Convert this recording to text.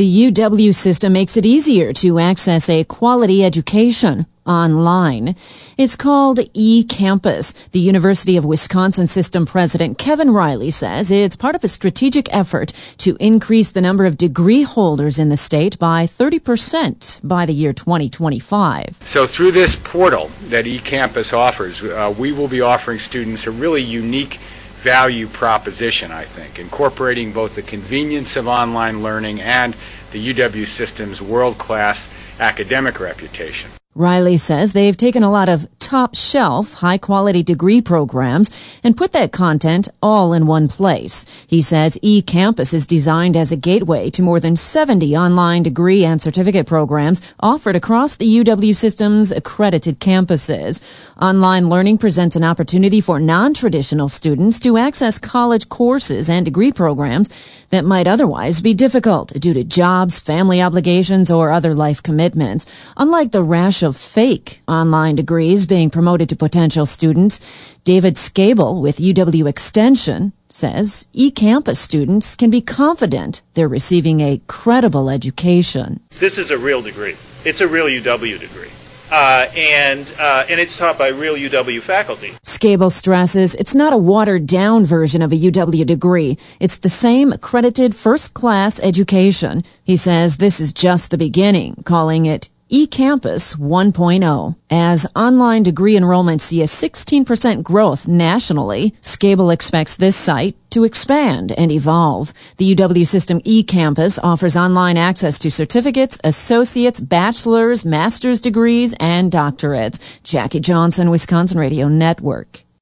The UW system makes it easier to access a quality education online. It's called eCampus. The University of Wisconsin system president Kevin Riley says it's part of a strategic effort to increase the number of degree holders in the state by 30% by the year 2025. So through this portal that eCampus offers, we will be offering students a really unique value proposition, I think, incorporating both the convenience of online learning and the UW system's world-class academic reputation. Riley says they've taken a lot of top-shelf, high-quality degree programs and put that content all in one place. He says eCampus is designed as a gateway to more than 70 online degree and certificate programs offered across the UW system's accredited campuses. Online learning presents an opportunity for non-traditional students to access college courses and degree programs that might otherwise be difficult due to jobs, family obligations, or other life commitments. Unlike the rash of fake online degrees being promoted to potential students, David Scable with UW Extension says eCampus students can be confident they're receiving a credible education. This is a real degree. It's a real UW degree. And it's taught by real UW faculty. Scable stresses it's not a watered-down version of a UW degree. It's the same accredited first-class education. He says this is just the beginning, calling it eCampus 1.0. As online degree enrollments see a 16% growth nationally, Scable expects this site to expand and evolve. The UW system eCampus offers online access to certificates, associates, bachelor's, master's degrees, and doctorates. Jackie Johnson, Wisconsin Radio Network.